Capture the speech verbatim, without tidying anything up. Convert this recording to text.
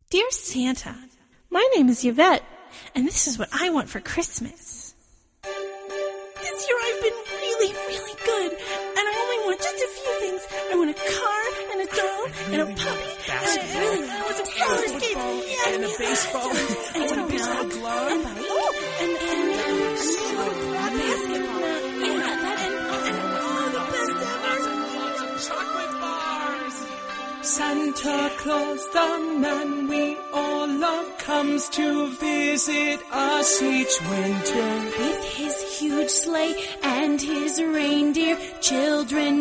Dear Santa, my name is Yvette, and this is what I want for Christmas. This year I've been really, really good, and I only want just a few things. I want a car, and a doll, and a puppy, and I really want some roller skates, yeah, and a baseball, and and a baseball glove, and, oh, and, and, and, and, basketball, yeah, that, and, and, oh, the best ever. chocolate bars. Santa Claus, the man we all love, comes to visit us each winter. With his huge sleigh and his reindeer, children